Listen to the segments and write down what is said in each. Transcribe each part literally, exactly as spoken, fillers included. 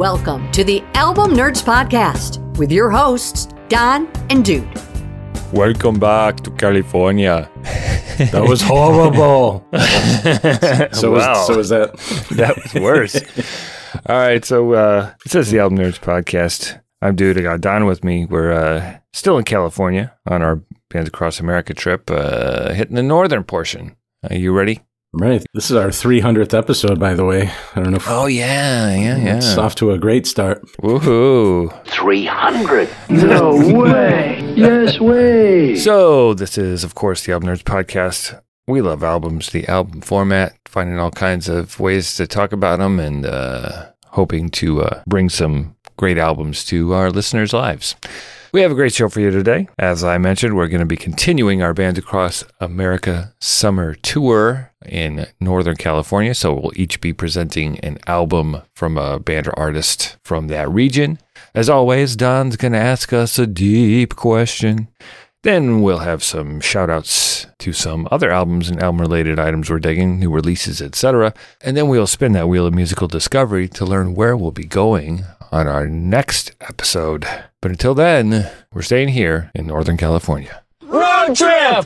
Welcome to the Album Nerds Podcast with your hosts, Don and Dude. Welcome back to California. That was horrible. so, wow. was, so was that. That was worse. All right, so uh, it says the Album Nerds Podcast. I'm Dude. I got Don with me. We're uh, still in California on our Bands Across America trip, uh, hitting the northern portion. Are you ready? Right. This is our three hundredth episode, by the way. I don't know if... Oh, yeah, yeah, yeah. It's off to a great start. Woohoo. three hundred. No way. Yes way. So this is, of course, the Album Nerds Podcast. We love albums, the album format, finding all kinds of ways to talk about them and uh, hoping to uh, bring some great albums to our listeners' lives. We have a great show for you today. As I mentioned, we're going to be continuing our Bands Across America summer tour in Northern California. So we'll each be presenting an album from a band or artist from that region. As always, Don's going to ask us a deep question. Then we'll have some shout-outs to some other albums and album-related items we're digging, new releases, et cetera. And then we'll spin that wheel of musical discovery to learn where we'll be going on our next episode. But until then, we're staying here in Northern California. Road trip.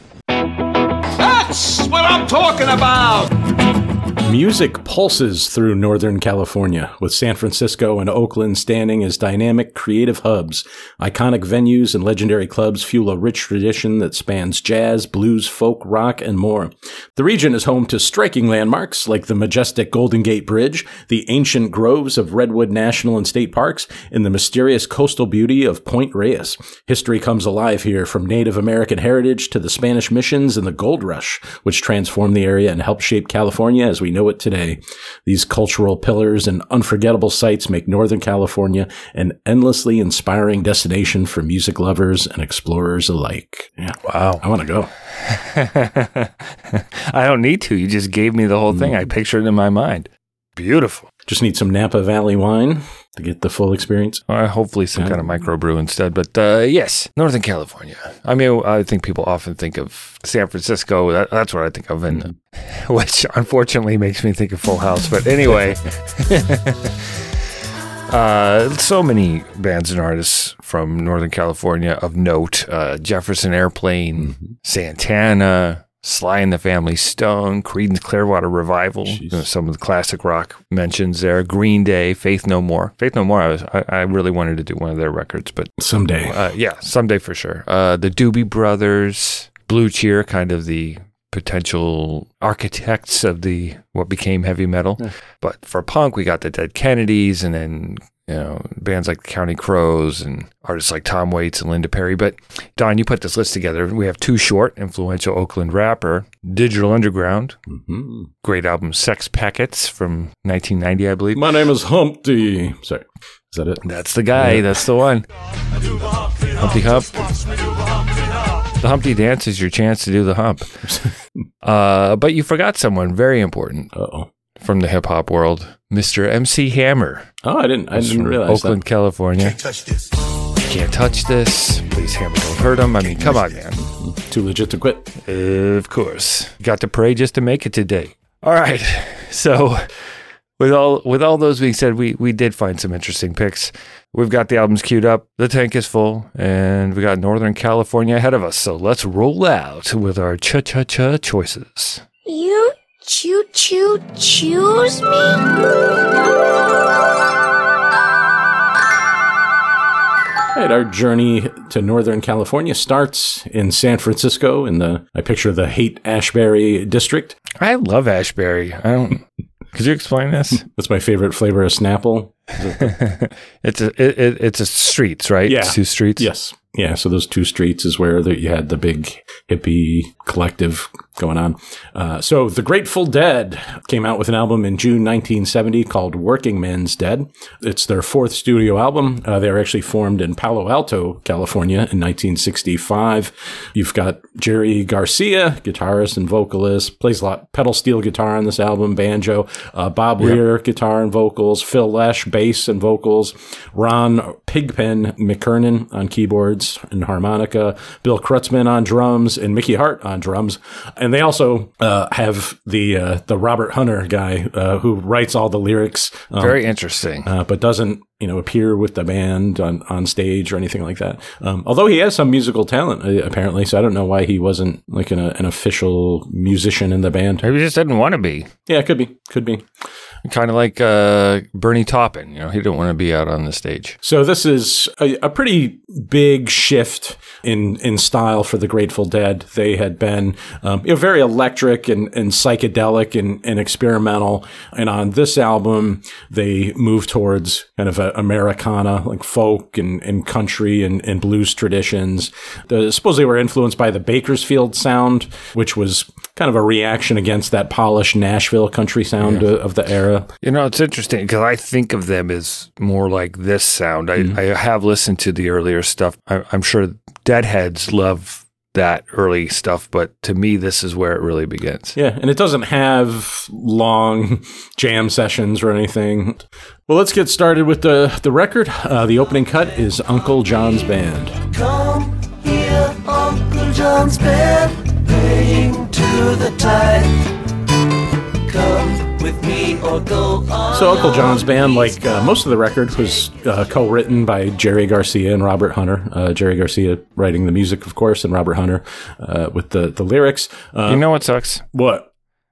That's what I'm talking about. Music pulses through Northern California, with San Francisco and Oakland standing as dynamic, creative hubs. Iconic venues and legendary clubs fuel a rich tradition that spans jazz, blues, folk, rock, and more. The region is home to striking landmarks like the majestic Golden Gate Bridge, the ancient groves of Redwood National and State Parks, and the mysterious coastal beauty of Point Reyes. History comes alive here, from Native American heritage to the Spanish missions and the gold rush, which transformed the area and helped shape California as we know it today. These cultural pillars and unforgettable sites make Northern California an endlessly inspiring destination for music lovers and explorers alike. Yeah. Wow. I want to go. I don't need to. You just gave me the whole thing. I pictured it in my mind. Beautiful. Just need some Napa Valley wine to get the full experience. Uh, hopefully some Yeah. kind of microbrew instead. But uh, yes, Northern California. I mean, I think people often think of San Francisco. That, that's what I think of, and which unfortunately makes me think of Full House. But anyway, uh, so many bands and artists from Northern California of note. Uh, Jefferson Airplane, Mm-hmm. Santana, Sly and the Family Stone, Creedence Clearwater Revival, you know, some of the classic rock mentions there, Green Day, Faith No More. Faith No More, I, was, I, I really wanted to do one of their records, but Someday. uh, yeah, someday for sure. Uh, the Doobie Brothers, Blue Cheer, kind of the potential architects of the what became heavy metal. Yeah. But for punk, we got the Dead Kennedys, and then you know bands like the County Crows and artists like Tom Waits and Linda Perry. But Don, you put this list together. We have Too Short, influential Oakland rapper, Digital Underground, Mm-hmm. great album Sex Packets from nineteen ninety, I believe. My name is Humpty. Sorry. Is that it? That's the guy. Yeah. That's the one. Humpty Hump. The Humpty Dance is your chance to do the hump. uh, but you forgot someone very important Uh-oh. from the hip hop world, Mister M C Hammer. Oh, I didn't. I He's didn't from realize Oakland, that. California. Touch this. Can't touch this. Please, Hammer, don't hurt him. I mean, come on, man. Too legit to quit. Of course. Got to pray just to make it today. All right. So with all with all those being said, we we did find some interesting picks. We've got the albums queued up. The tank is full, and we got Northern California ahead of us. So let's roll out with our cha-cha-cha choices. You choo choo choose me? All right, our journey to Northern California starts in San Francisco in the, I picture the Haight-Ashbury district. I love Ashbury. I don't... Could you explain this? That's my favorite flavor of Snapple. It's a it, it, it's a streets, right? Yeah. It's two streets. Yes. Yeah, so those two streets is where the, you had the big hippie collective going on. Uh, so the Grateful Dead came out with an album in June nineteen seventy called Working Man's Dead. It's their fourth studio album. Uh, they were actually formed in Palo Alto, California in nineteen sixty-five. You've got Jerry Garcia, guitarist and vocalist, plays a lot pedal steel guitar on this album, banjo, uh, Bob Yep. Weir, guitar and vocals, Phil Lesh, bass and vocals, Ron Pigpen McKernan on keyboards and harmonica, Bill Krutzman on drums, and Mickey Hart on drums. And and they also uh, have the uh, the Robert Hunter guy uh, who writes all the lyrics. Um, Very interesting. Uh, but doesn't, you know, appear with the band on, on stage or anything like that. Um, although he has some musical talent, uh, apparently, so I don't know why he wasn't like an, an official musician in the band. Maybe he just didn't want to be. Yeah, could be. Could be. Kind of like uh, Bernie Taupin. You know, he didn't want to be out on the stage. So this is a, a pretty big shift in in style for the Grateful Dead. They had been um, you know, very electric and, and psychedelic and, and experimental. And on this album, they moved towards kind of a Americana, like folk and, and country and, and blues traditions. The, I suppose they were influenced by the Bakersfield sound, which was kind of a reaction against that polished Nashville country sound yeah. of the era. You know, it's interesting because I think of them as more like this sound. I, mm-hmm. I have listened to the earlier stuff. I, I'm sure Deadheads love that early stuff, but to me, this is where it really begins. Yeah, and it doesn't have long jam sessions or anything. Well, let's get started with the, the record. Uh, the opening cut is Uncle John's Band. Come here, Uncle John's Band, playing to the tide. Come with me or go on. So Uncle John's Band, like uh, most of the record, was uh, co-written by Jerry Garcia and Robert Hunter. Uh, Jerry Garcia writing the music, of course, and Robert Hunter uh, with the, the lyrics. Uh, you know what sucks? What?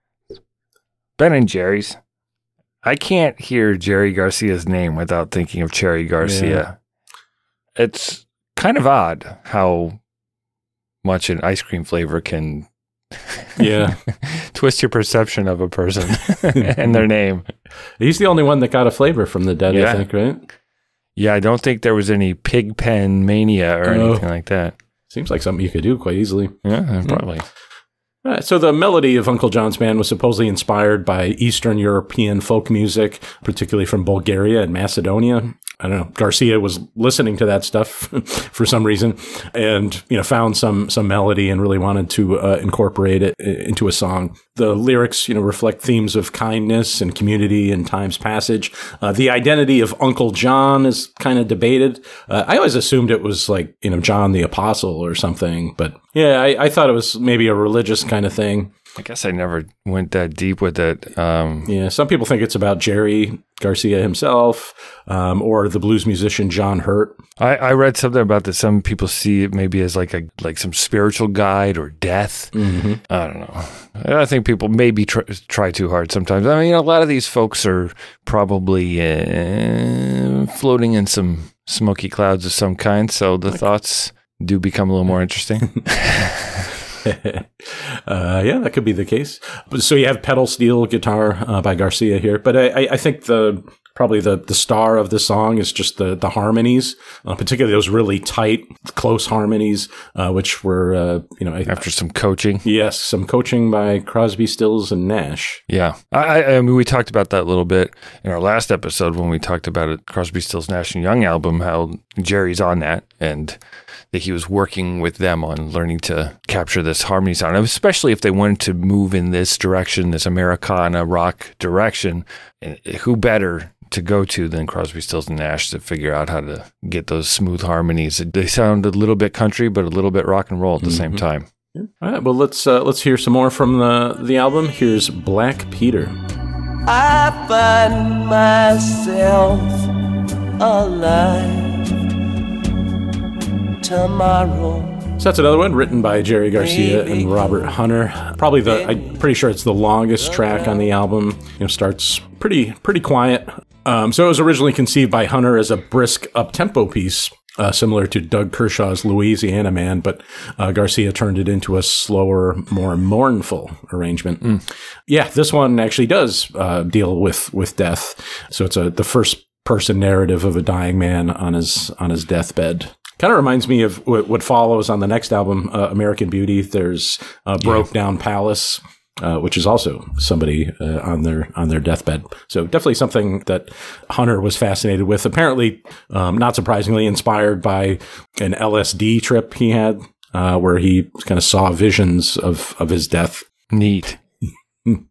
Ben and Jerry's. I can't hear Jerry Garcia's name without thinking of Cherry Garcia. Yeah. It's kind of odd how much an ice cream flavor can yeah twist your perception of a person and their name. He's the only one that got a flavor from the Dead, yeah. I think, right? Yeah, I don't think there was any pig pen mania or oh. anything like that. Seems like something you could do quite easily. Yeah, probably. Mm. All right, so the melody of Uncle John's Band was supposedly inspired by Eastern European folk music, particularly from Bulgaria and Macedonia. I don't know. Garcia was listening to that stuff for some reason, and you know found some some melody and really wanted to uh, incorporate it into a song. The lyrics, you know, reflect themes of kindness and community and time's passage. Uh, the identity of Uncle John is kind of debated. Uh, I always assumed it was like you know John the Apostle or something, but yeah, I, I thought it was maybe a religious kind of thing. I guess I never went that deep with it. Um, yeah, some people think it's about Jerry Garcia himself, um, or the blues musician John Hurt. I, I read something about that. Some people see it maybe as like a like some spiritual guide or death. Mm-hmm. I don't know. I think people maybe try, try too hard sometimes. I mean, a lot of these folks are probably uh, floating in some smoky clouds of some kind, so the thoughts do become a little more interesting. uh, yeah, that could be the case. So you have pedal steel guitar uh, by Garcia here, but I, I think the probably the, the star of the song is just the the harmonies, uh, particularly those really tight, close harmonies, uh, which were uh, you know after some coaching. Yes, some coaching by Crosby, Stills, and Nash. Yeah, I, I mean we talked about that a little bit in our last episode when we talked about it, Crosby, Stills, Nash and Young album. How Jerry's on that and that he was working with them on learning to capture this harmony sound, especially if they wanted to move in this direction, this Americana rock direction. And who better to go to than Crosby, Stills, and Nash to figure out how to get those smooth harmonies? They sound a little bit country, but a little bit rock and roll at the mm-hmm. same time. Yeah. All right, well, let's uh, let's hear some more from the, the album. Here's Black Peter. I find myself alive tomorrow. So that's another one written by Jerry Garcia and Robert Hunter. Probably the, I'm pretty sure it's the longest track on the album. You know, starts pretty pretty quiet. Um, so it was originally conceived by Hunter as a brisk up-tempo piece, uh, similar to Doug Kershaw's Louisiana Man, but uh, Garcia turned it into a slower, more mournful arrangement. Mm. Yeah, this one actually does uh, deal with with death. So it's a the first person narrative of a dying man on his on his deathbed. Kind of reminds me of what, what follows on the next album, uh, American Beauty. There's uh, Broke yeah. Down Palace, uh, which is also somebody uh, on their on their deathbed. So definitely something that Hunter was fascinated with. Apparently, um, not surprisingly, inspired by an L S D trip he had, uh, where he kind of saw visions of of his death. Neat.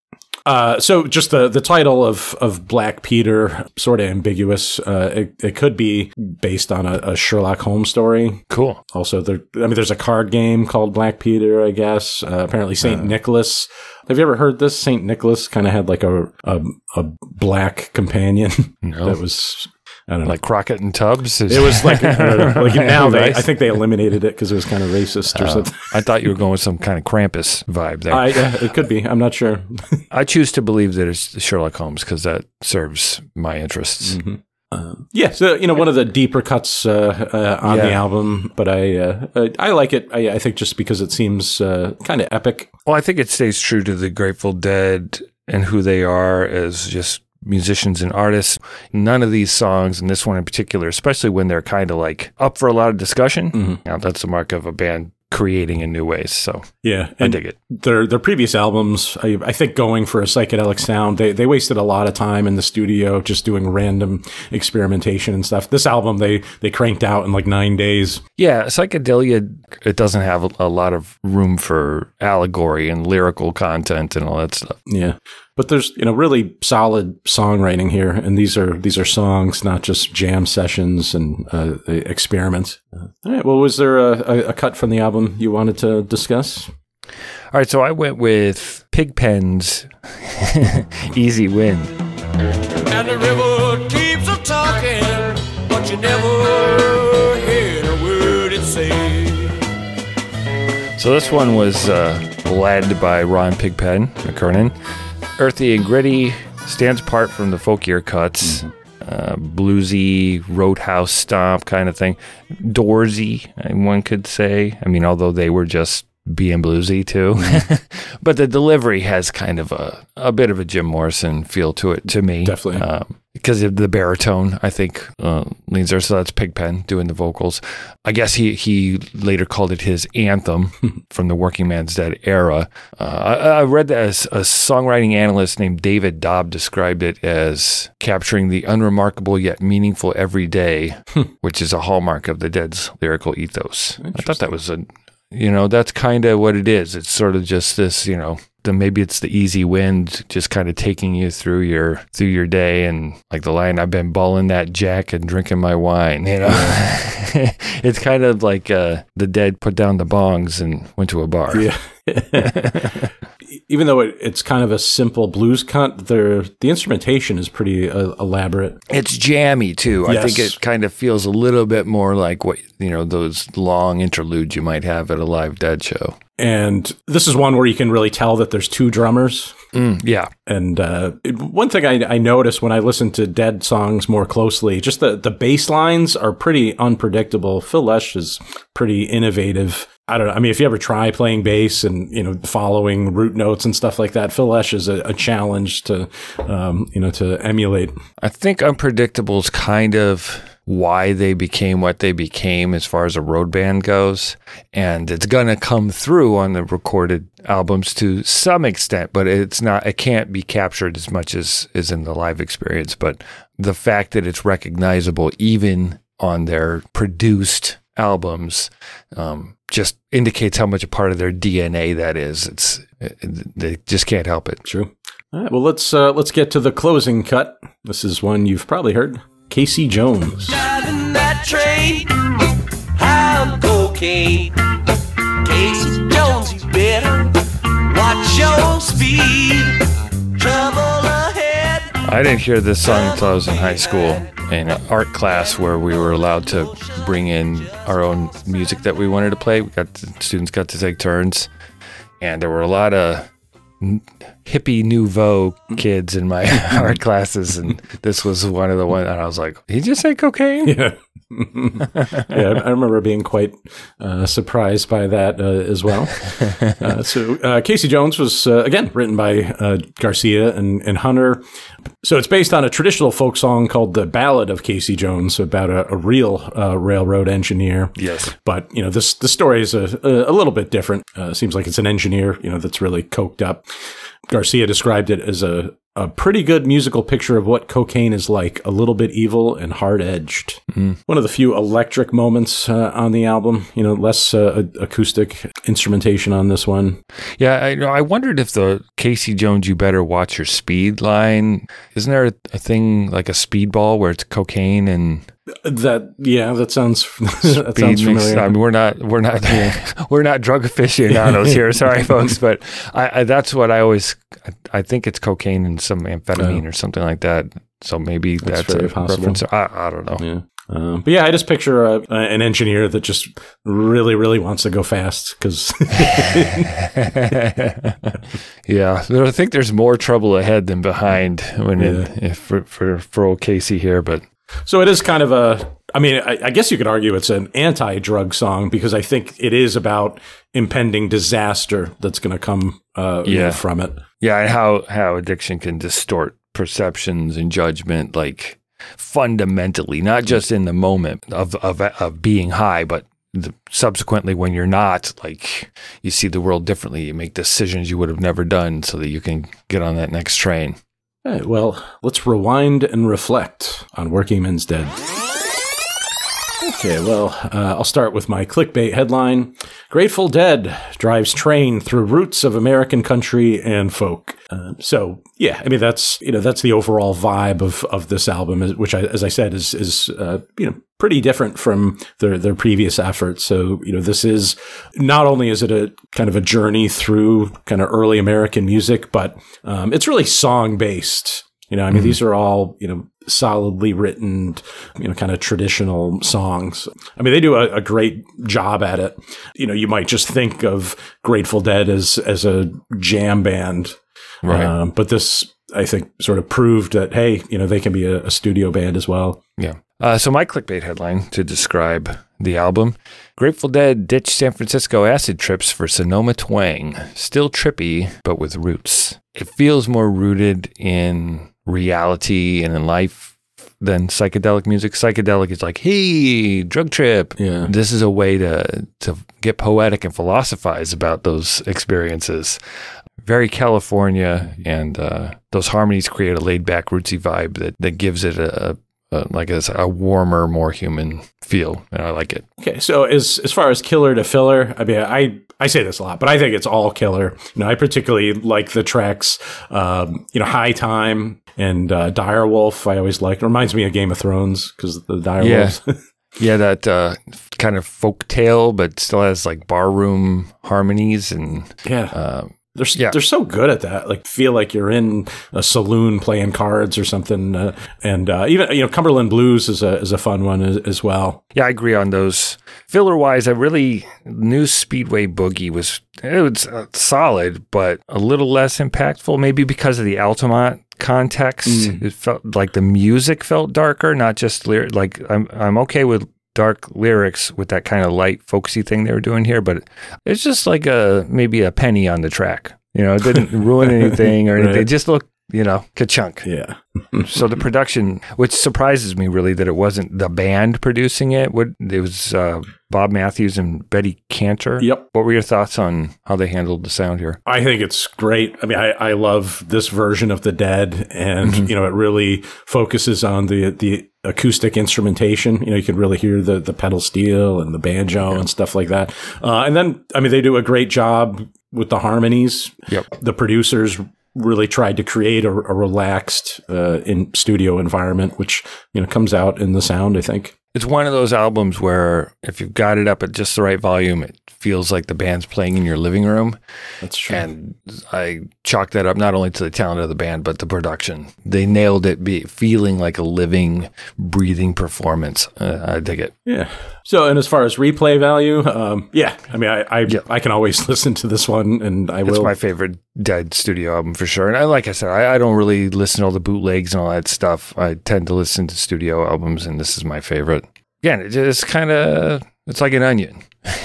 Uh, so just the, the title of, of Black Peter, sort of ambiguous. Uh, it, it could be based on a, a Sherlock Holmes story. Cool. Also, there, I mean, there's a card game called Black Peter, I guess. Uh, apparently, Saint Uh, Nicholas. Have you ever heard this? Saint Nicholas kind of had like a, a a black companion No. that was, I don't know. Like Crockett and Tubbs? Is- It was like, I don't know, like now they, Nice. I think they eliminated it because it was kind of racist or Uh, something. I thought you were going with some kind of Krampus vibe there. I, uh, it could be. I'm not sure. I choose to believe that it's Sherlock Holmes because that serves my interests. Mm-hmm. Um, yeah, so you know, one of the deeper cuts uh, uh, on Yeah. the album, but I uh, uh, I like it. I, I think just because it seems uh, kind of epic. Well, I think it stays true to the Grateful Dead and who they are as just musicians and artists. None of these songs, and this one in particular, especially when they're kind of like up for a lot of discussion, Mm-hmm. now that's the mark of a band creating in new ways. So Yeah, I and dig it. their their previous albums, I, I think, going for a psychedelic sound, they they wasted a lot of time in the studio just doing random experimentation and stuff. This album, they they cranked out in like nine days. Yeah, psychedelia, it doesn't have a, a lot of room for allegory and lyrical content and all that stuff. Yeah. But there's, you know, really solid songwriting here, and these are these are songs, not just jam sessions and uh, experiments. Uh, all right. Well, was there a, a, a cut from the album you wanted to discuss? All right, so I went with Pigpen's Easy Win. And the river keeps a talking, but you never hear a word it say. So this one was uh, led by Ron Pigpen McKernan. Earthy and gritty, stands apart from the folkier cuts. Mm-hmm. Uh, bluesy, roadhouse stomp kind of thing. Doorsy, one could say. I mean, although they were just being bluesy too. But the delivery has kind of a, a bit of a Jim Morrison feel to it, to me. Definitely. Um, because of the baritone, I think, uh, leans there. So that's Pigpen doing the vocals. I guess he, he later called it his anthem from the Working Man's Dead era. Uh, I, I read that as a songwriting analyst named David Dobb described it as capturing the unremarkable yet meaningful everyday, which is a hallmark of the Dead's lyrical ethos. I thought that was a, you know, that's kind of what it is. It's sort of just this, you know, the, maybe it's the easy wind just kind of taking you through your through your day, and like the line, I've been balling that jack and drinking my wine, you know. It's kind of like uh, the Dead put down the bongs and went to a bar. Yeah. Even though it, it's kind of a simple blues cut, the the instrumentation is pretty uh, elaborate. It's jammy too. Yes. I think it kind of feels a little bit more like what, you know, those long interludes you might have at a live Dead show. And this is one where you can really tell that there's two drummers. Mm, yeah. And uh, it, one thing I, I noticed when I listened to Dead songs more closely, just the, the bass lines are pretty unpredictable. Phil Lesh is pretty innovative. I don't know. I mean, if you ever try playing bass and, you know, following root notes and stuff like that, Phil Lesh is a, a challenge to, um, you know, to emulate. I think Unpredictable is kind of why they became what they became as far as a road band goes. And it's going to come through on the recorded albums to some extent, but it's not, it can't be captured as much as is in the live experience. But the fact that it's recognizable even on their produced albums um, just indicates how much a part of their D N A that is. It's it, they just can't help it. True. All right. Well, let's uh, let's get to the closing cut. This is one you've probably heard. Casey Jones. Driving that train, high on cocaine. Casey Jones, you better watch your speed. Trouble ahead. I didn't hear this song until I was in high school in an art class where we were allowed to bring in our own music that we wanted to play. We got to, students got to take turns, and there were a lot of hippie nouveau kids in my art classes, and this was one of the ones. And I was like, "Did you just say cocaine?" Yeah. Yeah, I remember being quite uh, surprised by that uh, as well. Uh, so uh, Casey Jones was, uh, again, written by uh, Garcia and, and Hunter. So it's based on a traditional folk song called The Ballad of Casey Jones, about a, a real uh, railroad engineer. Yes. But, you know, this the story is a, a, a little bit different. Uh, seems like it's an engineer, you know, that's really coked up. Garcia described it as a a pretty good musical picture of what cocaine is like, a little bit evil and hard-edged. Mm. One of the few electric moments uh, on the album, you know, less uh, acoustic instrumentation on this one. Yeah, I, you know, I wondered if the Casey Jones You Better Watch Your Speed line, isn't there a, a thing like a speedball where it's cocaine and... That yeah, that sounds that sounds familiar. I mean, we're not we're not we're not drug aficionados here. Sorry, folks, but I, I that's what I always I, I think it's cocaine and some amphetamine oh. or something like that. So maybe that's, that's very a possible. reference. I, I don't know. Yeah. Um, but yeah, I just picture a, an engineer that just really, really wants to go fast because. Yeah, I think there's more trouble ahead than behind when yeah. it, if for, for for old Casey here, but. So it is kind of a, I mean, I, I guess you could argue it's an anti-drug song because I think it is about impending disaster that's going to come uh, yeah. you know, from it. Yeah, and how, how addiction can distort perceptions and judgment, like fundamentally, not just in the moment of of, of being high, but the, subsequently when you're not, like you see the world differently, you make decisions you would have never done so that you can get on that next train. All right, well, let's rewind and reflect on Working Men's Dead. Okay, well, uh, I'll start with my clickbait headline. Grateful Dead drives train through roots of American country and folk. Uh, so, yeah, I mean, that's, you know, that's the overall vibe of, of this album, which, I, as I said, is, is uh, you know, pretty different from their, their previous efforts. So, you know, this is, not only is it a kind of a journey through kind of early American music, but um, it's really song-based. You know, I mean, mm-hmm. these are all, you know, solidly written, you know, kind of traditional songs. I mean, they do a, a great job at it. You know, you might just think of Grateful Dead as, as a jam band. Right. Um, but this, I think, sort of proved that, hey, you know, they can be a, a studio band as well. Yeah. Uh, so my clickbait headline to describe the album, Grateful Dead ditch San Francisco acid trips for Sonoma twang. Still trippy, but with roots. It feels more rooted in reality and in life than psychedelic music. Psychedelic is like, hey, drug trip. Yeah. This is a way to to get poetic and philosophize about those experiences. Very California, and uh, those harmonies create a laid-back, rootsy vibe that, that gives it a, a like a, a warmer, more human feel, and I like it. Okay, so as as far as killer to filler, I mean, I I say this a lot, but I think it's all killer. You know, I particularly like the tracks, um, you know, High Time and uh, Direwolf. I always like. It reminds me of Game of Thrones because the Direwolves. Yeah. Yeah, that uh, kind of folk tale, but still has like barroom harmonies and yeah. Uh, They're yeah. they're so good at that. Like, feel like you're in a saloon playing cards or something. Uh, and uh, even you know, Cumberland Blues is a is a fun one as, as well. Yeah, I agree on those. Filler wise, I really New Speedway Boogie was it was uh, solid, but a little less impactful. Maybe because of the Altamont context, mm. it felt like the music felt darker, not just lyric. Like I'm I'm okay with dark lyrics with that kind of light folksy thing they were doing here, but it's just like a maybe a penny on the track. You know, it didn't ruin anything or anything. Right. It just looked, you know, ka-chunk. Yeah. So the production, which surprises me really that it wasn't the band producing it. What it was uh, Bob Matthews and Betty Cantor. Yep. What were your thoughts on how they handled the sound here? I think it's great. I mean, I, I love this version of The Dead, and mm-hmm. you know, it really focuses on the the acoustic instrumentation. You know, you can really hear the the pedal steel and the banjo yeah. and stuff like that. Uh, and then, I mean, they do a great job with the harmonies. Yep. The producers really tried to create a, a relaxed uh, in studio environment, which, you know, comes out in the sound, I think. It's one of those albums where if you've got it up at just the right volume, it feels like the band's playing in your living room. That's true. And I chalk that up not only to the talent of the band, but the production. They nailed it, be feeling like a living, breathing performance. Uh, I dig it. Yeah. So, and as far as replay value, um, yeah, I mean, I I, yep. I can always listen to this one, and I it's will. It's my favorite Dead studio album for sure. And I, like I said, I, I don't really listen to all the bootlegs and all that stuff. I tend to listen to studio albums, and this is my favorite. Again, it just kind of It's like an onion.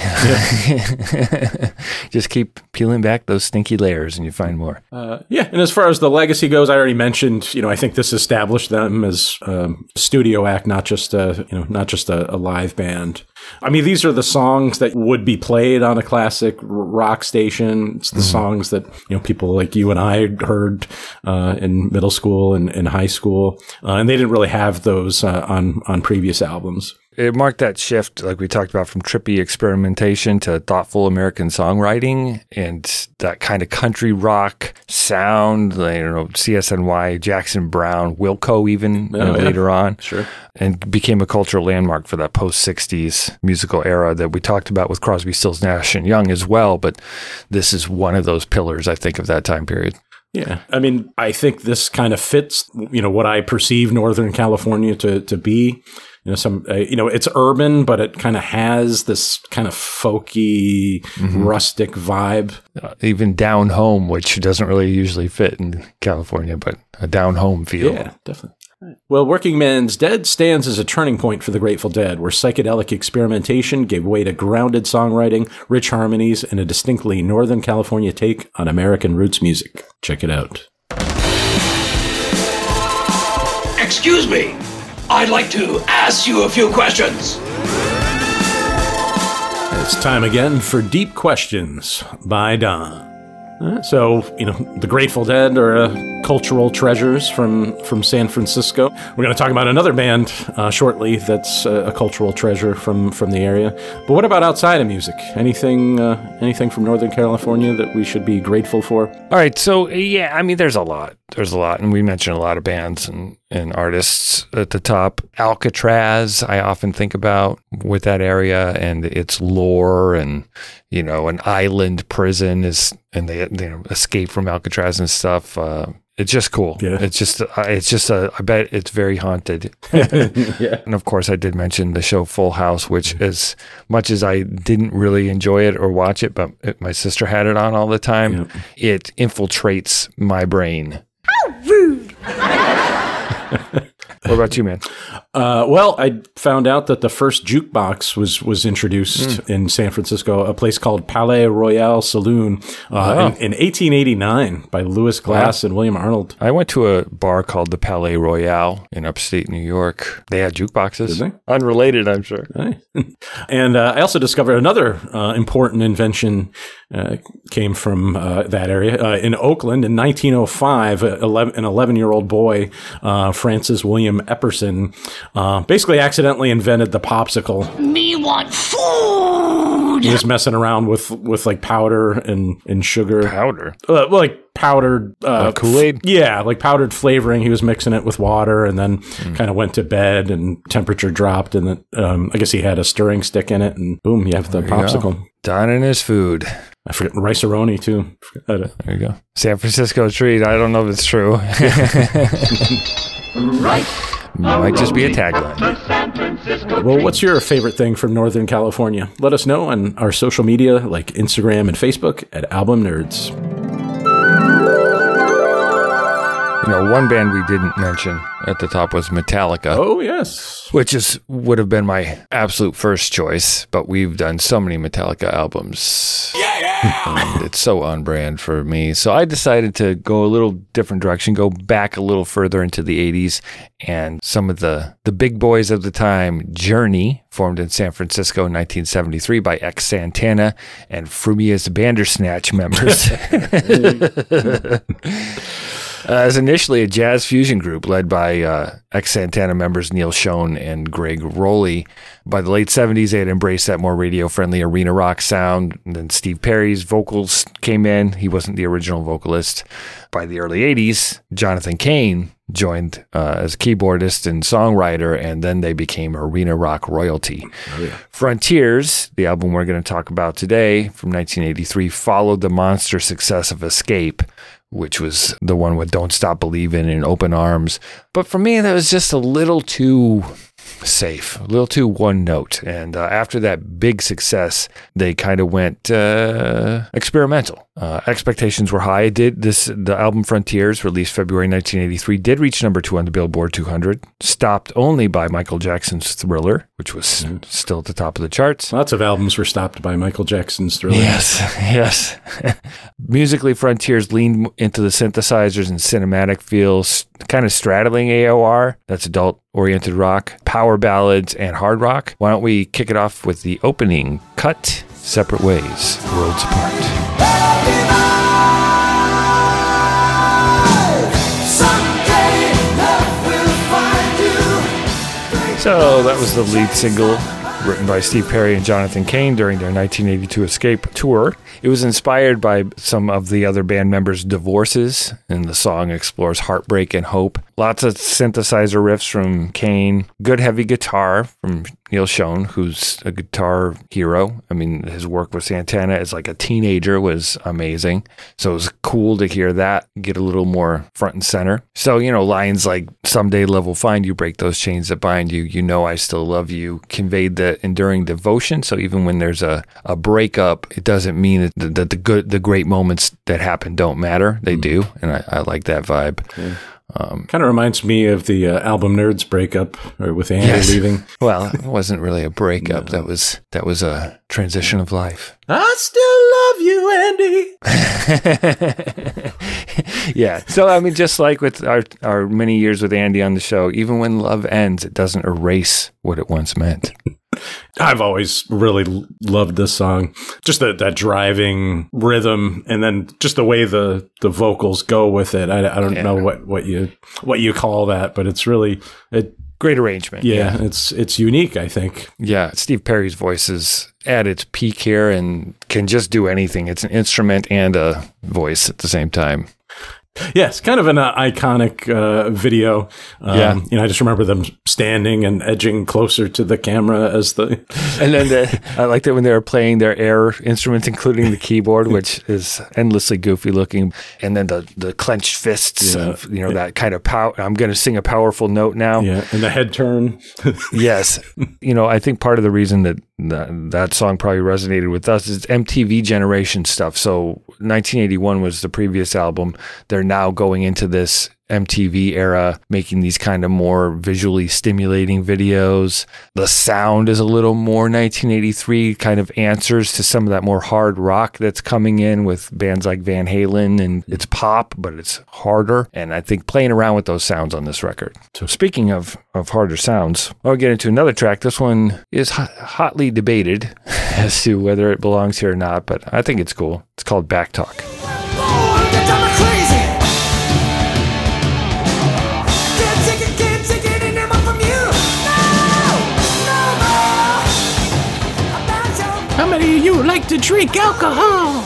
Just keep peeling back those stinky layers and you find more. Uh, yeah, and as far as the legacy goes, I already mentioned, you know, I think this established them as a studio act, not just a, you know, not just a, a live band. I mean, these are the songs that would be played on a classic rock station. It's the mm-hmm. songs that, you know, people like you and I heard uh, in middle school and, and high school, uh, and they didn't really have those uh, on on previous albums. It marked that shift, like we talked about, from trippy experimentation to thoughtful American songwriting and that kind of country rock sound, like, you know, C S N Y, Jackson Browne, Wilco even oh, uh, yeah. later on. Sure. And became a cultural landmark for that post-sixties musical era that we talked about with Crosby, Stills, Nash and Young as well. But this is one of those pillars, I think, of that time period. Yeah. I mean, I think this kind of fits, you know, what I perceive Northern California to, to be. You know, some, uh, you know, it's urban, but it kind of has this kind of folky, mm-hmm. rustic vibe. Uh, even down home, which doesn't really usually fit in California, but a down home feel. Yeah, definitely. Well, Working Man's Dead stands as a turning point for the Grateful Dead, where psychedelic experimentation gave way to grounded songwriting, rich harmonies, and a distinctly Northern California take on American roots music. Check it out. Excuse me. I'd like to ask you a few questions. It's time again for Deep Questions by Don. Uh, so, you know, the Grateful Dead are uh, cultural treasures from, from San Francisco. We're going to talk about another band uh, shortly that's uh, a cultural treasure from, from the area. But what about outside of music? Anything uh, anything from Northern California that we should be grateful for? All right. So, yeah, I mean, there's a lot. There's a lot. And we mentioned a lot of bands and, and artists at the top. Alcatraz, I often think about with that area and its lore, and, you know, an island prison is, and they, you know, escape from Alcatraz and stuff. Uh, it's just cool. Yeah. It's just, uh, it's just a, I bet it's very haunted. Yeah. And of course, I did mention the show Full House, which, as much as I didn't really enjoy it or watch it, but it, my sister had it on all the time, yep. It infiltrates my brain. How rude! What about you, man? Uh, well, I found out that the first jukebox was was introduced mm. in San Francisco, a place called Palais Royale Saloon uh, oh. in, in eighteen eighty-nine by Lewis Glass wow. and William Arnold. I went to a bar called the Palais Royale in upstate New York. They had jukeboxes. Did they? Unrelated, I'm sure. Right. And uh, I also discovered another uh, important invention uh, came from uh, that area. Uh, in Oakland in nineteen oh five, an eleven-year-old boy, uh, Francis William Epperson, uh, basically accidentally invented the popsicle. Me want food! He was messing around with, with like powder and, and sugar. Powder? Uh, well, like powdered... Uh, uh, Kool-Aid? F- yeah, like powdered flavoring. He was mixing it with water and then mm. kind of went to bed and temperature dropped and then, um, I guess he had a stirring stick in it and boom, you have the there popsicle. Don and his food. I forget Rice-A-Roni too. There you go. San Francisco treat. I don't know if it's true. Right. Might just be a tagline. Well, what's your favorite thing from Northern California? Let us know on our social media like Instagram and Facebook at Album Nerds. You know, one band we didn't mention at the top was Metallica. Oh, yes. Which is would have been my absolute first choice, but we've done so many Metallica albums. Yeah, yeah. And it's so on brand for me. So I decided to go a little different direction, go back a little further into the eighties, and some of the, the big boys of the time, Journey, formed in San Francisco in nineteen seventy-three by ex Santana and Frumious Bandersnatch members. Uh, as initially a jazz fusion group led by uh, ex-Santana members Neil Schon and Greg Rowley. By the late seventies, they had embraced that more radio-friendly arena rock sound. And then Steve Perry's vocals came in. He wasn't the original vocalist. By the early eighties, Jonathan Cain joined uh, as keyboardist and songwriter, and then they became arena rock royalty. Oh, yeah. Frontiers, the album we're going to talk about today, from nineteen eighty-three, followed the monster success of Escape, which was the one with Don't Stop Believin' and Open Arms. But for me, that was just a little too safe, a little too one note. And uh, after that big success, they kind of went uh, experimental. Uh, expectations were high. It did this. The album Frontiers, released February nineteen eighty-three, did reach number two on the Billboard two hundred, stopped only by Michael Jackson's Thriller, which was mm. still at the top of the charts. Lots of albums were stopped by Michael Jackson's Thriller. Yes, yes. Musically, Frontiers leaned into the synthesizers and cinematic feels, kind of straddling A O R. That's adult-oriented rock, power ballads, and hard rock. Why don't we kick it off with the opening cut, Separate Ways, Worlds Apart. So that was the lead single written by Steve Perry and Jonathan Cain during their nineteen eighty-two Escape tour. It was inspired by some of the other band members' divorces, and the song explores heartbreak and hope. Lots of synthesizer riffs from Cain, good heavy guitar from Neil Schon, who's a guitar hero. I mean, his work with Santana as like a teenager was amazing. So it was cool to hear that get a little more front and center. So, you know, lines like "Someday love will find you, break those chains that bind you, you know I still love you," conveyed the enduring devotion. So even when there's a, a breakup, it doesn't mean that the, the good, the great moments that happen don't matter. They mm. do. And I, I like that vibe. Yeah. Um, kind of reminds me of the uh, Album Nerds breakup, or with Andy yes. leaving. Well, it wasn't really a breakup. No. That was that was a transition of life. I still love you, Andy. Yeah. So I mean, just like with our our many years with Andy on the show, even when love ends, it doesn't erase what it once meant. I've always really loved this song. Just that that driving rhythm, and then just the way the, the vocals go with it. I, I don't yeah. know what, what you what you call that, but it's really it. Great arrangement. Yeah, yeah, it's it's unique, I think. Yeah, Steve Perry's voice is at its peak here and can just do anything. It's an instrument and a voice at the same time. Yes, kind of an uh, iconic uh, video. Um, yeah, you know, I just remember them standing and edging closer to the camera as the. And then the, I liked it when they were playing their air instruments, including the keyboard, which is endlessly goofy looking. And then the the clenched fists, yeah. of, you know, that kind of pow. I'm going to sing a powerful note now. Yeah, and the head turn. Yes, you know, I think part of the reason that that, that song probably resonated with us is M T V generation stuff. So nineteen eighty-one was the previous album. They're now going into this M T V era, making these kind of more visually stimulating videos. The sound is a little more nineteen eighty-three, kind of answers to some of that more hard rock that's coming in with bands like Van Halen, and it's pop, but it's harder. And I think playing around with those sounds on this record. So speaking of, of harder sounds, I'll get into another track. This one is hot, hotly debated as to whether it belongs here or not, but I think it's cool. It's called Back Talk. How many of you like to drink alcohol?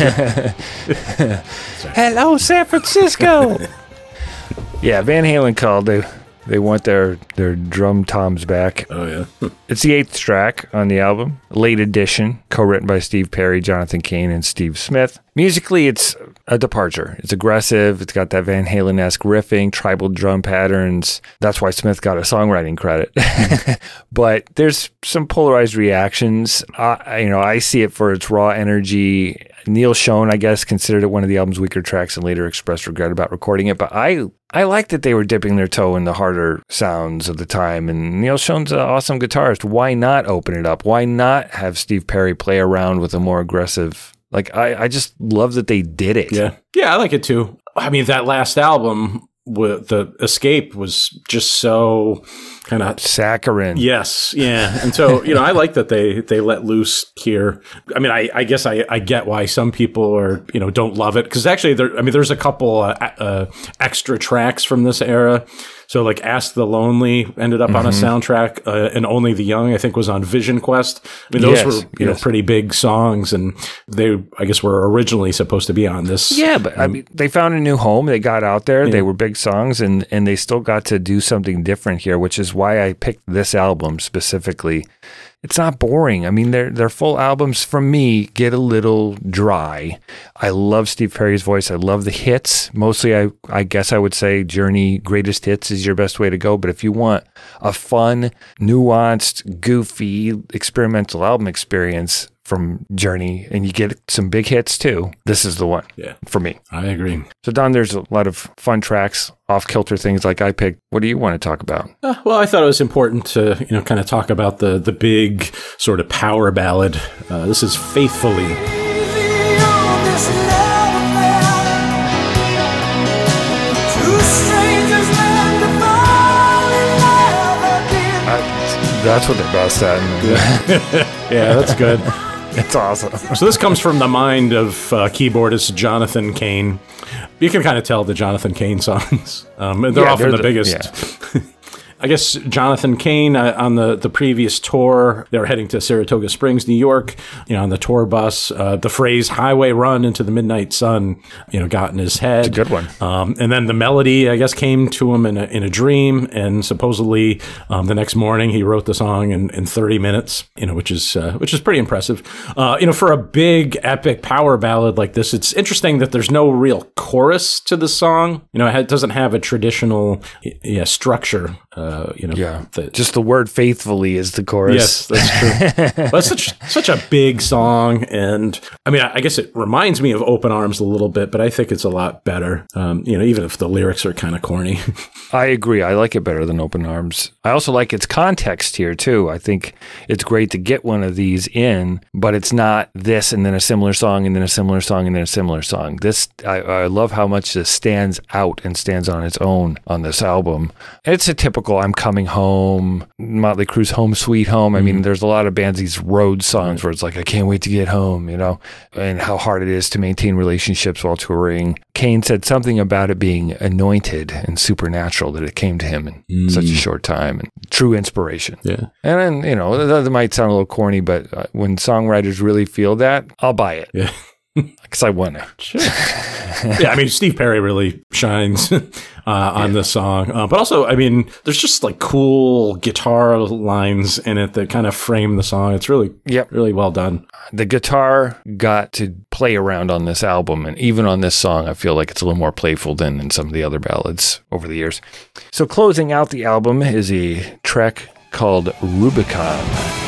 Hello, San Francisco. Yeah, Van Halen called. They they want their, their drum toms back. Oh, yeah. It's the eighth track on the album, late edition, co-written by Steve Perry, Jonathan Cain, and Steve Smith. Musically, it's a departure. It's aggressive. It's got that Van Halen-esque riffing, tribal drum patterns. That's why Smith got a songwriting credit. But there's some polarized reactions. I, you know, I see it for its raw energy. Neil Schon, I guess, considered it one of the album's weaker tracks and later expressed regret about recording it. But I I like that they were dipping their toe in the harder sounds of the time. And Neil Schon's an awesome guitarist. Why not open it up? Why not have Steve Perry play around with a more aggressive... Like, I, I just love that they did it. Yeah. Yeah, I like it too. I mean, that last album, with the Escape, was just so kind of... Saccharine. Yes. Yeah. And so, you know, I like that they, they let loose here. I mean, I, I guess I, I get why some people are, you know, don't love it. Because actually, there, I mean, there's a couple uh, uh, extra tracks from this era. So like Ask the Lonely ended up mm-hmm. on a soundtrack, uh, and Only the Young, I think, was on Vision Quest. I mean, those yes, were you yes. know pretty big songs, and they, I guess, were originally supposed to be on this. Yeah, but um, I mean, they found a new home. They got out there. Yeah. They were big songs, and, and they still got to do something different here, which is why I picked this album specifically. It's not boring. I mean, their their full albums, from me, get a little dry. I love Steve Perry's voice. I love the hits. Mostly, I, I guess I would say Journey Greatest Hits is your best way to go. But if you want a fun, nuanced, goofy, experimental album experience from Journey, and you get some big hits too, this is the one Yeah. for me. I agree. So, Don, there's a lot of fun tracks, off-kilter ththings like I picked. What do you want to talk about? Uh, well, I thought it was important to, you know, kind of talk about the the big sort of power ballad. Uh, this is Faithfully. That's what they're best at. Yeah, that's good. It's awesome. So this comes from the mind of uh, keyboardist Jonathan Cain. You can kind of tell the Jonathan Cain songs. Um, they're Yeah, often they're the, the- biggest. I guess Jonathan Cain uh, on the, the previous tour, they were heading to Saratoga Springs, New York, you know, on the tour bus. Uh, the phrase highway run into the midnight sun, you know, got in his head. It's a good one. Um, and then the melody, I guess, came to him in a, in a dream. And supposedly um, the next morning he wrote the song in, in thirty minutes, you know, which is, uh, which is pretty impressive. Uh, you know, for a big epic power ballad like this, it's interesting that there's no real chorus to the song. You know, it ha- doesn't have a traditional yeah, structure. Uh, you know, Yeah. that- Just the word faithfully is the chorus. Yes, that's true. But it's such such a big song, and I mean, I, I guess it reminds me of Open Arms a little bit, but I think it's a lot better. Um, you know, even if the lyrics are kind of corny. I agree. I like it better than Open Arms. I also like its context here, too. I think it's great to get one of these in, but it's not this and then a similar song and then a similar song and then a similar song. This, I, I love how much this stands out and stands on its own on this album. It's a typical I'm Coming Home, Motley Crue's Home Sweet Home. I mean, there's a lot of bands, these road songs where it's like, I can't wait to get home, you know, and how hard it is to maintain relationships while touring. Cain said something about it being anointed and supernatural, that it came to him in Mm. such a short time, and true inspiration. Yeah. And then, you know, that, that might sound a little corny, but uh, when songwriters really feel that, I'll buy it. Yeah. Because I want to. Sure. Yeah, I mean, Steve Perry really shines uh, on this song. Uh, but also, I mean, there's just like cool guitar lines in it that kind of frame the song. It's really, Yep. really well done. The guitar got to play around on this album, and even on this song, I feel like it's a little more playful than in some of the other ballads over the years. So closing out the album is a track called Rubicon.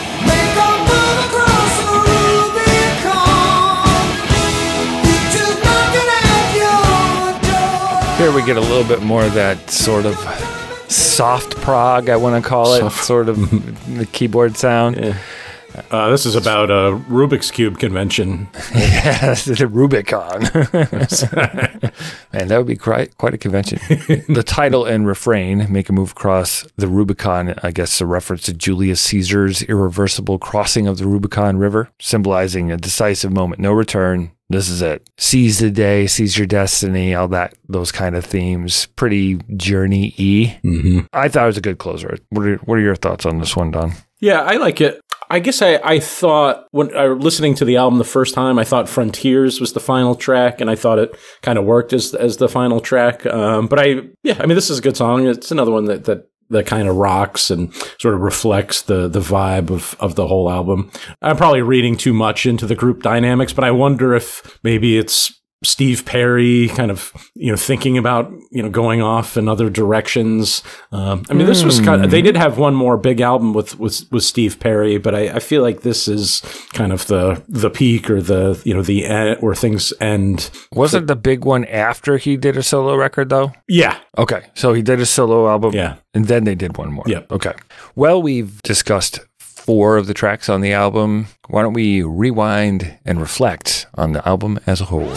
Here we get a little bit more of that sort of soft prog, I want to call it, Soft. sort of the keyboard sound. Yeah. Uh, this is about a Rubik's Cube convention. Yes, the Rubicon. Man, that would be quite, quite a convention. The title and refrain, Make a Move Across the Rubicon, I guess a reference to Julius Caesar's irreversible crossing of the Rubicon River, symbolizing a decisive moment, no return. This is it. Seize the day, seize your destiny, all that, those kind of themes. Pretty Journey-y. Mm-hmm. I thought it was a good closer. What are, what are your thoughts on this one, Don? Yeah, I like it. I guess I, I thought, when I was listening to the album the first time, I thought Frontiers was the final track, and I thought it kind of worked as as the final track. Um, but I, yeah, I mean, this is a good song. It's another one that, that, that kind of rocks and sort of reflects the the vibe of, of the whole album. I'm probably reading too much into the group dynamics, but I wonder if maybe it's Steve Perry kind of, you know, thinking about, you know, going off in other directions. Um, I mean, this was kind of, they did have one more big album with, with, with Steve Perry, but I, I feel like this is kind of the, the peak or the, you know, the end where things end. Wasn't the big one after he did a solo record, though? Yeah. Okay, so he did a solo album, Yeah. and then they did one more. Yep. Okay. Well, we've discussed four of the tracks on the album. Why don't we rewind and reflect on the album as a whole?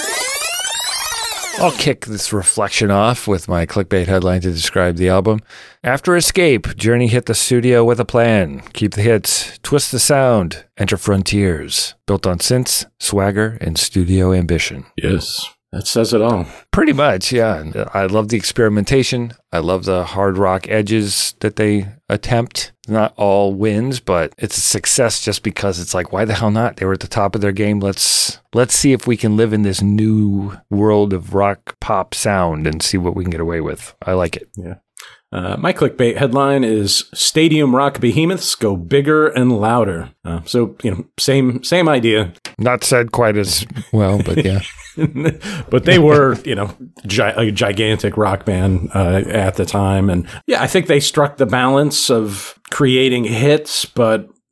I'll kick this reflection off with my clickbait headline to describe the album. After Escape, Journey hit the studio with a plan. Keep the hits, twist the sound, enter frontiers. Built on synths, swagger, and studio ambition. Yes. That says it all. Pretty much, yeah. I love the experimentation. I love the hard rock edges that they attempt. Not all wins, but it's a success just because it's like, why the hell not? They were at the top of their game. Let's let's see if we can live in this new world of rock pop sound and see what we can get away with. I like it. Yeah. Uh, my clickbait headline is Stadium Rock Behemoths Go Bigger and Louder. Uh, so, you know, same same idea. Not said quite as well, but yeah. But they were, you know, gi- a gigantic rock band uh, at the time. And yeah, I think they struck the balance of creating hits, but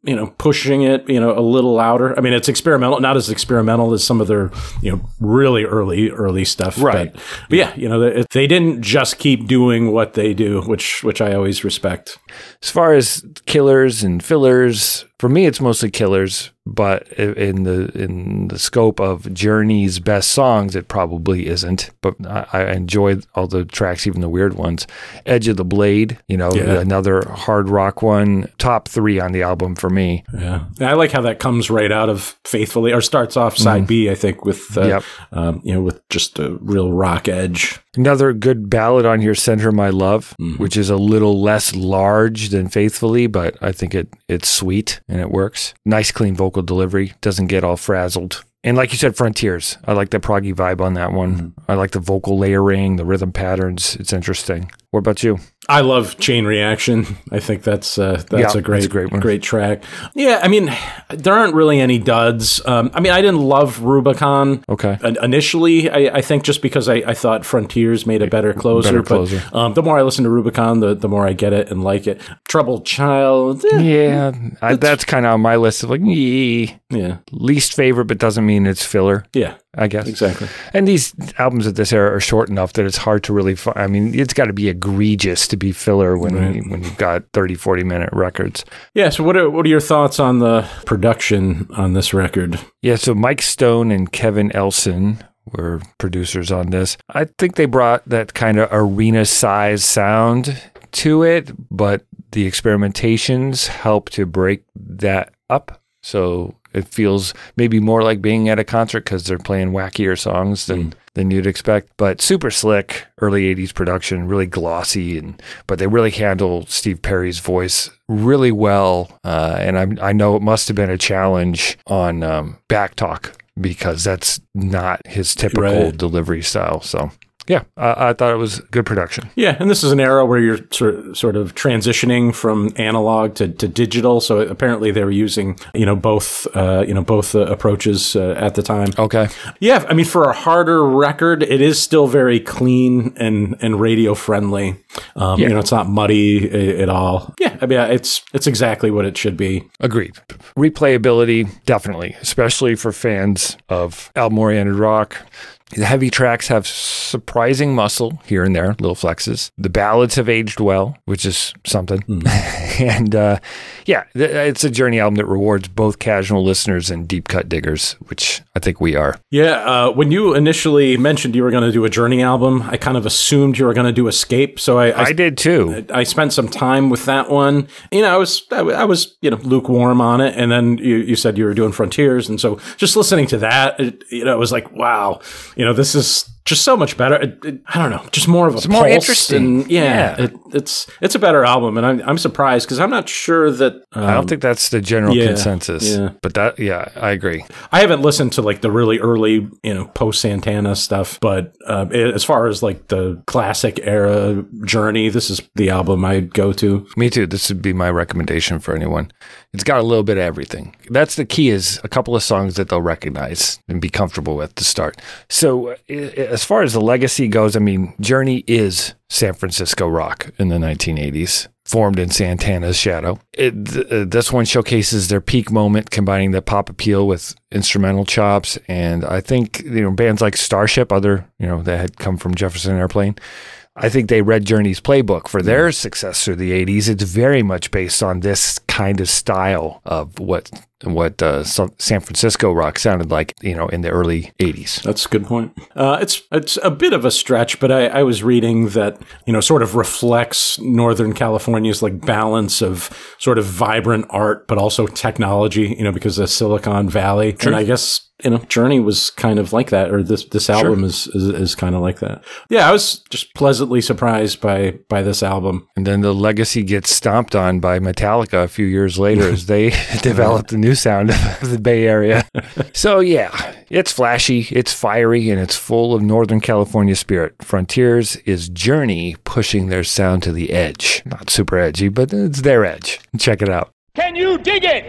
you know, pushing it, you know, a little louder. I mean, it's experimental, not as experimental as some of their, you know, really early, early stuff. Right. But, but yeah, you know, they, they didn't just keep doing what they do, which which I always respect. As far as killers and fillers, for me, it's mostly killers. But in the in the scope of Journey's best songs, it probably isn't. But I, I enjoyed all the tracks, even the weird ones. Edge of the Blade, you know, Yeah. another hard rock one. Top three on the album for me. Yeah. And I like how that comes right out of Faithfully, or starts off side mm. B, I think, with, uh, yep. um, you know, with just a real rock edge. Another good ballad on here, Send Her My Love, Mhm. which is a little less large than Faithfully, but I think it it's sweet and it works. Nice, clean vocal delivery. Doesn't get all frazzled. And like you said, Frontiers. I like the proggy vibe on that one. Mm-hmm. I like the vocal layering, the rhythm patterns. It's interesting. What about you? I love Chain Reaction. I think that's uh, that's Yeah, a great that's a great one. great track. Yeah, I mean, there aren't really any duds. Um, I mean, I didn't love Rubicon. Okay. In- initially, I, I think just because I, I thought Frontiers made a better closer. Better closer. But um, the more I listen to Rubicon, the, the more I get it and like it. Troubled Child. eh, Yeah, I, that's kind of on my list of like, yee. Yeah. Least favorite, but doesn't mean it's filler. Yeah. I guess. Exactly. And these albums at this era are short enough that it's hard to really find. I mean, it's got to be egregious to be filler when Right. you, when you've got thirty, forty minute records. Yeah. So, what are what are your thoughts on the production on this record? Yeah, so Mike Stone and Kevin Elson were producers on this. I think they brought that kind of arena size sound to it, but the experimentations help to break that up. So it feels maybe more like being at a concert because they're playing wackier songs than, mm. than you'd expect. But super slick, early eighties production, really glossy, and but they really handle Steve Perry's voice really well. Uh, and I, I know it must have been a challenge on um, Backtalk because that's not his typical Right. delivery style. So yeah, I, I thought it was good production. Yeah, and this is an era where you're sort sort of transitioning from analog to, to digital. So apparently they were using you know both uh, you know both uh, approaches uh, at the time. Okay. Yeah, I mean for a harder record, it is still very clean and and radio friendly. Um, Yeah. You know, it's not muddy a- at all. Yeah, I mean it's it's exactly what it should be. Agreed. Replayability, definitely, especially for fans of album-oriented rock. The heavy tracks have surprising muscle here and there, little flexes. The ballads have aged well, which is something. Mm. and uh, yeah, th- it's a Journey album that rewards both casual listeners and deep cut diggers, which I think we are. Yeah, uh, when you initially mentioned you were going to do a Journey album, I kind of assumed you were going to do Escape. So I, I, I did too. I spent some time with that one. You know, I was I, I was you know lukewarm on it, and then you, you said you were doing Frontiers, and so just listening to that, it, you know, it was like wow. You know, this is just so much better. It, it, I don't know, just more of a it's pulse more interesting. And yeah, yeah. It, it's it's a better album, and I'm I'm surprised because I'm not sure that um, I don't think that's the general yeah, consensus. yeah. But that, yeah, I agree. I haven't listened to like the really early, you know, post Santana stuff, but uh, it, as far as like the classic era Journey, this is the album I'd go to. Me too. This would be my recommendation for anyone. It's got a little bit of everything. That's the key, is a couple of songs that they'll recognize and be comfortable with to start. So as far as the legacy goes, I mean, Journey is San Francisco rock in the nineteen eighties, formed in Santana's shadow. It, th- uh, this one showcases their peak moment, combining the pop appeal with instrumental chops. And I think, you know, bands like Starship, other, you know, that had come from Jefferson Airplane, I think they read Journey's playbook for their success through the eighties. It's very much based on this kind of style of what what uh, San Francisco rock sounded like, you know, in the early eighties. That's a good point. Uh, it's it's a bit of a stretch, but I, I was reading that, you know, sort of reflects Northern California's like balance of sort of vibrant art, but also technology, you know, because of Silicon Valley. True. And I guess, you know, Journey was kind of like that, or this this album sure. is, is is kind of like that. Yeah, I was just pleasantly surprised by by this album. And then the legacy gets stomped on by Metallica a few years later as they developed the new sound of the Bay Area. So yeah, it's flashy, it's fiery, and it's full of Northern California spirit. Frontiers is Journey pushing their sound to the edge. Not super edgy, but it's their edge. Check it out. Can you dig it?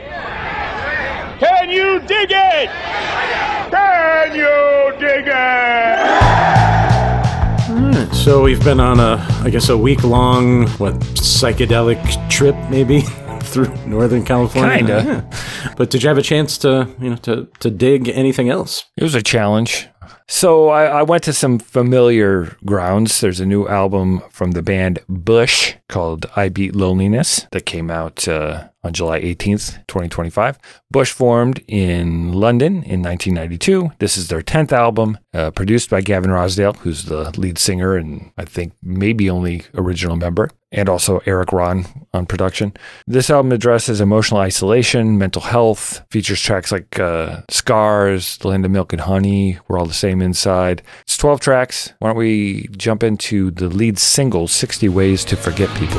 Can you dig it? Can you dig it? All right, so we've been on a, I guess, a week-long, what, psychedelic trip, maybe, through Northern California. Kinda. Yeah. But did you have a chance to, you know, to, to dig anything else? It was a challenge. So I, I went to some familiar grounds. There's a new album from the band Bush called I Beat Loneliness that came out uh, on July eighteenth, twenty twenty-five. Bush formed in London in nineteen ninety-two. This is their tenth album, uh, produced by Gavin Rossdale, who's the lead singer and I think maybe only original member, and also Eric Ron on production. This album addresses emotional isolation, mental health, features tracks like uh, Scars, The Land of Milk and Honey, We're All the Same Inside. It's twelve tracks. Why don't we jump into the lead single, sixty Ways to Forget People.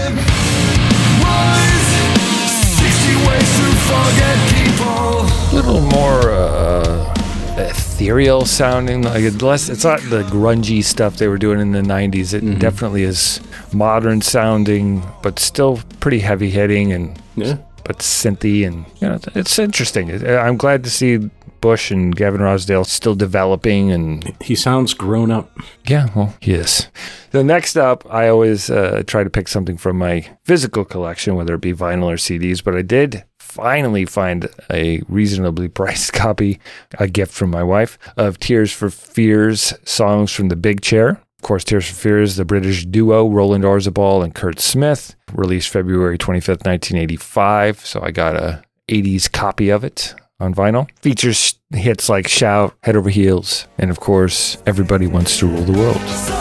A little more uh, ethereal sounding, like less. It's not the grungy stuff they were doing in the nineties. It mm-hmm. definitely is modern sounding, but still pretty heavy hitting and yeah. but synthy, and you know, it's interesting. I'm glad to see Bush and Gavin Rossdale still developing, and he sounds grown up. Yeah, well, he is. The next up, I always uh, try to pick something from my physical collection, whether it be vinyl or C Ds, but I did finally find a reasonably priced copy, a gift from my wife, of Tears for Fears songs from The Big Chair. Of course, Tears for Fears, the British duo Roland Orzabal and Kurt Smith, released February twenty-fifth, nineteen eighty-five. So I got a eighties copy of it on vinyl. Features hits like Shout, Head Over Heels, and of course, Everybody Wants to Rule the World.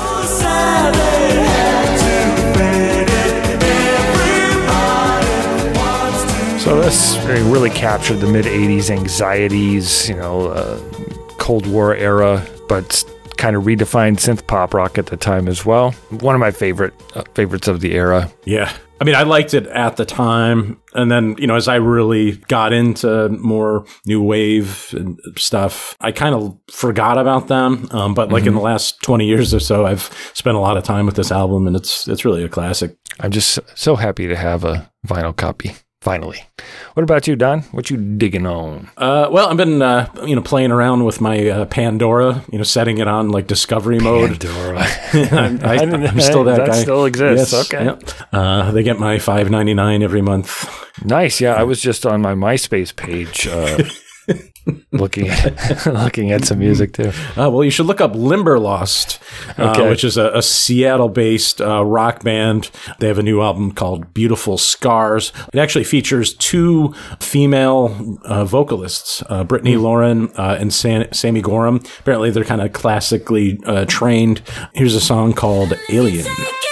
So this really captured the mid-eighties anxieties, you know, uh, Cold War era, but kind of redefined synth pop rock at the time as well. One of my favorite uh, favorites of the era. Yeah. I mean, I liked it at the time. And then, you know, as I really got into more new wave and stuff, I kind of forgot about them. Um, but like mm-hmm. in the last twenty years or so, I've spent a lot of time with this album, and it's it's really a classic. I'm just so happy to have a vinyl copy. Finally. What about you, Don? What you digging on? Uh, well, I've been, uh, you know, playing around with my uh, Pandora, you know, setting it on like discovery mode. Pandora. I'm, I, I'm still that, that guy. still exists. Yes, okay. Yep. Uh, they get my five ninety-nine every month. Nice. Yeah, I was just on my MySpace page uh, looking at, looking at some music too. Uh, well, you should look up Limberlost, uh, okay. which is a, a Seattle-based uh, rock band. They have a new album called Beautiful Scars. It actually features two female uh, vocalists, uh, Brittany mm. Lauren uh, and San- Sammy Gorham. Apparently, they're kind of classically uh, trained. Here's a song called Alien.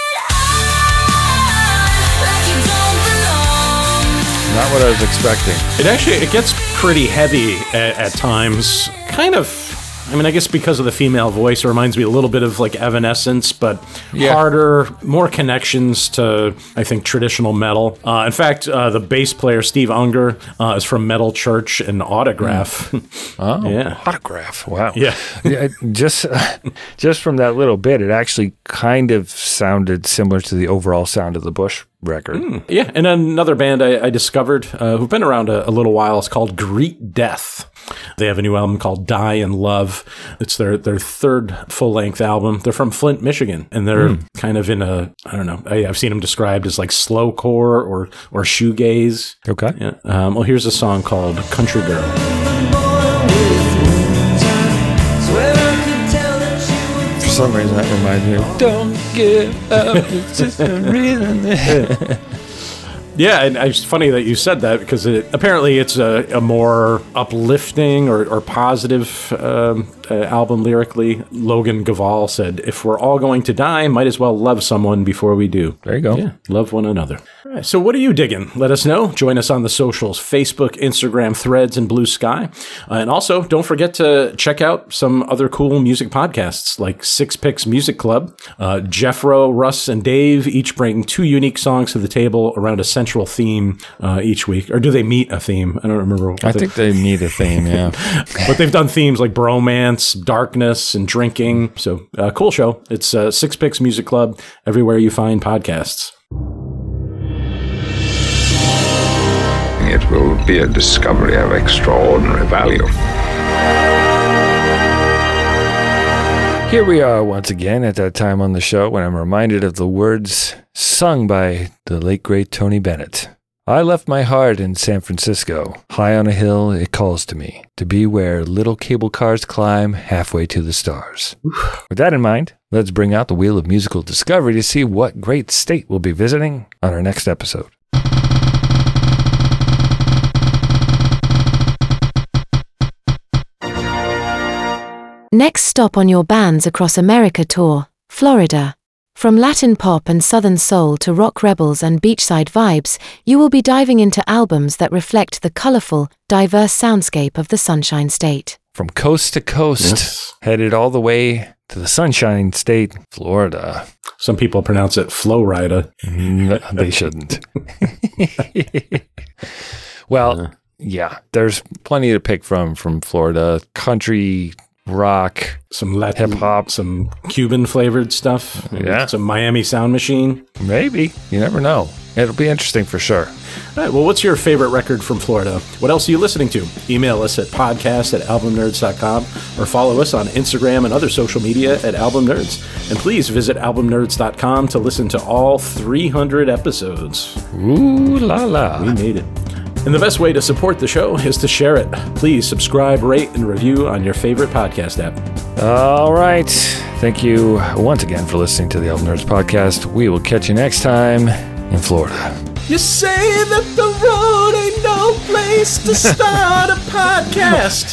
Not what I was expecting. It actually, it gets pretty heavy at, at times. Kind of, I mean, I guess because of the female voice, it reminds me a little bit of like Evanescence, but yeah. harder, more connections to, I think, traditional metal. Uh, in fact, uh, the bass player, Steve Unger, uh, is from Metal Church and Autograph. Mm. Oh, yeah. Autograph. Wow. Yeah. yeah just, uh, just from that little bit, it actually kind of sounded similar to the overall sound of the Bush record. Mm, yeah, and another band I, I discovered uh, who've been around a, a little while is called Greet Death. They have a new album called Die in Love. It's their, their third full-length album. They're from Flint, Michigan, and they're mm. kind of in a, I don't know, I, I've seen them described as like slowcore or, or shoegaze. Okay. Yeah. Um, well, here's a song called Country Girl. For some reason, that reminds me of Don't Give Up, it's just a reason. Yeah, and it's funny that you said that because it, apparently it's a, a more uplifting or, or positive um, uh, album lyrically. Logan Gavall said, if we're all going to die, might as well love someone before we do. There you go. Yeah, love one another. All right, so what are you digging? Let us know. Join us on the socials, Facebook, Instagram, Threads, and Blue Sky. Uh, and also, don't forget to check out some other cool music podcasts like Six Picks Music Club. Uh, Jeffro, Russ, and Dave each bring two unique songs to the table around a central theme uh, each week. Or do they meet a theme? I don't remember. I they, think they meet a theme, yeah. But they've done themes like bromance, darkness, and drinking. So, uh, cool show. It's uh, Six Picks Music Club, everywhere you find podcasts. It will be a discovery of extraordinary value. Here we are once again at that time on the show when I'm reminded of the words sung by the late, great Tony Bennett. I left my heart in San Francisco. High on a hill, it calls to me, to be where little cable cars climb halfway to the stars. With that in mind, let's bring out the wheel of musical discovery to see what great state we'll be visiting on our next episode. Next stop on your Bands Across America tour, Florida. From Latin pop and Southern soul to rock rebels and beachside vibes, you will be diving into albums that reflect the colorful, diverse soundscape of the Sunshine State. From coast to coast, Yes. headed all the way to the Sunshine State, Florida. Some people pronounce it Flowrida. No, they shouldn't. Well, yeah, there's plenty to pick from from Florida. Country, rock, Some Latin, hip-hop. some Cuban flavored stuff. Yeah. Some Miami Sound Machine. maybe. You never know. It'll be interesting for sure. All right, well, what's your favorite record from Florida? What else are you listening to? Email us at podcast at album nerds dot com or follow us on Instagram and other social media at Album Nerds. And please visit album nerds dot com to listen to all three hundred episodes. Ooh la la. We made it. And the best way to support the show is to share it. Please subscribe, rate, and review on your favorite podcast app. All right. Thank you once again for listening to the Album Nerds Podcast. We will catch you next time in Florida. You say that the road ain't no place to start a podcast.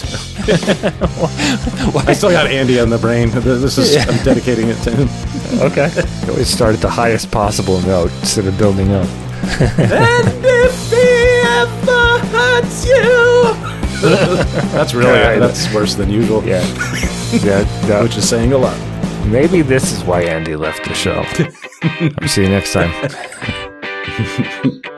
I still got Andy on the brain. This is I'm dedicating it to him. Okay. You always start at the highest possible note instead of building up. And if he ever hurts you. That's really Yeah, that's worse than usual. Yeah. Yeah. yeah. Which is saying a lot. Maybe this is why Andy left the show. I'll see you next time.